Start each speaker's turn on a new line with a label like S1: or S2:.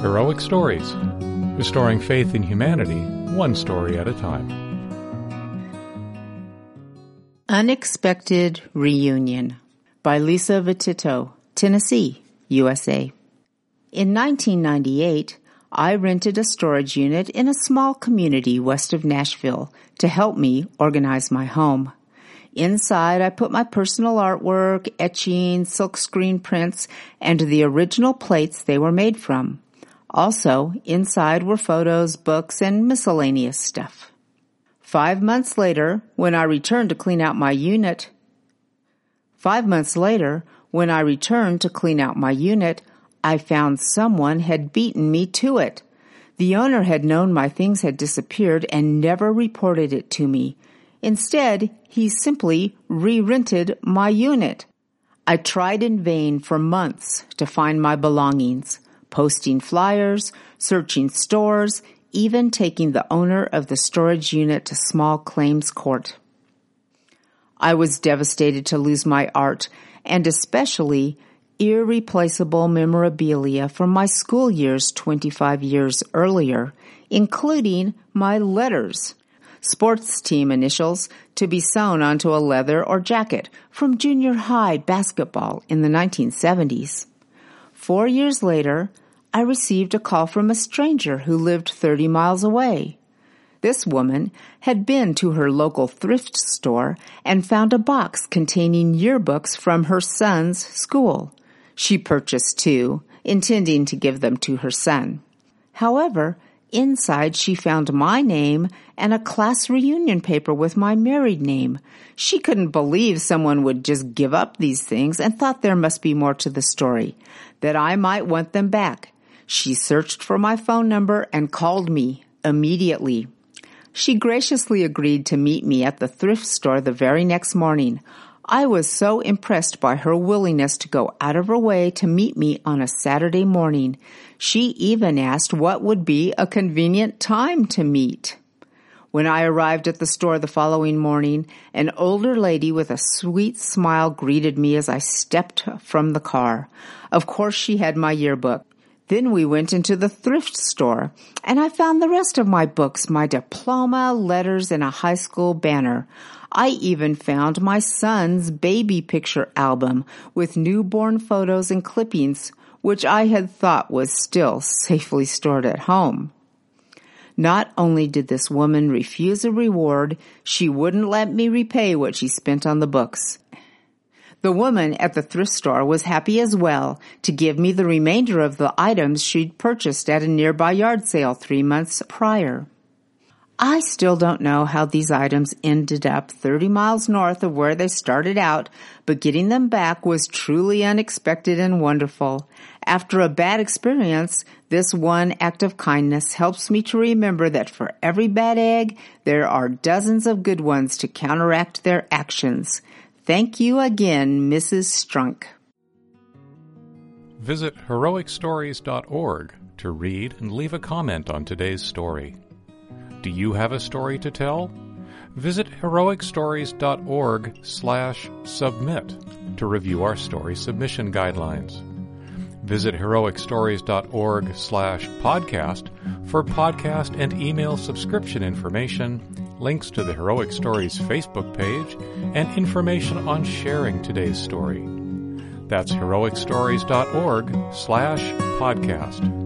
S1: Heroic Stories, restoring faith in humanity, one story at a time.
S2: Unexpected Reunion by Lisa Vitito, Tennessee, USA. In 1998, I rented a storage unit in a small community west of Nashville to help me organize my home. Inside, I put my personal artwork, etchings, silkscreen prints, and the original plates they were made from. Also, inside were photos, books, and miscellaneous stuff. 5 months later, when I returned to clean out my unit, I found someone had beaten me to it. The owner had known my things had disappeared and never reported it to me. Instead, he simply re-rented my unit. I tried in vain for months to find my belongings, posting flyers, searching stores, even taking the owner of the storage unit to small claims court. I was devastated to lose my art, and especially irreplaceable memorabilia from my school years 25 years earlier, including my letters, sports team initials to be sewn onto a leather or jacket from junior high basketball in the 1970s. 4 years later, I received a call from a stranger who lived 30 miles away. This woman had been to her local thrift store and found a box containing yearbooks from her son's school. She purchased 2, intending to give them to her son. However, inside she found my name and a class reunion paper with my married name. She couldn't believe someone would just give up these things and thought there must be more to the story, that I might want them back. She searched for my phone number and called me immediately. She graciously agreed to meet me at the thrift store the very next morning. I was so impressed by her willingness to go out of her way to meet me on a Saturday morning. She even asked what would be a convenient time to meet. When I arrived at the store the following morning, an older lady with a sweet smile greeted me as I stepped from the car. Of course, she had my yearbook. Then we went into the thrift store, and I found the rest of my books, my diploma, letters, and a high school banner. I even found my son's baby picture album with newborn photos and clippings, which I had thought was still safely stored at home. Not only did this woman refuse a reward, she wouldn't let me repay what she spent on the books. The woman at the thrift store was happy as well to give me the remainder of the items she'd purchased at a nearby yard sale 3 months prior. I still don't know how these items ended up 30 miles north of where they started out, but getting them back was truly unexpected and wonderful. After a bad experience, this one act of kindness helps me to remember that for every bad egg, there are dozens of good ones to counteract their actions. Thank you again, Mrs. Strunk.
S1: Visit heroicstories.org to read and leave a comment on today's story. Do you have a story to tell? Visit heroicstories.org/submit to review our story submission guidelines. Visit heroicstories.org/podcast for podcast and email subscription information, links to the Heroic Stories Facebook page, and information on sharing today's story. That's heroicstories.org/podcast.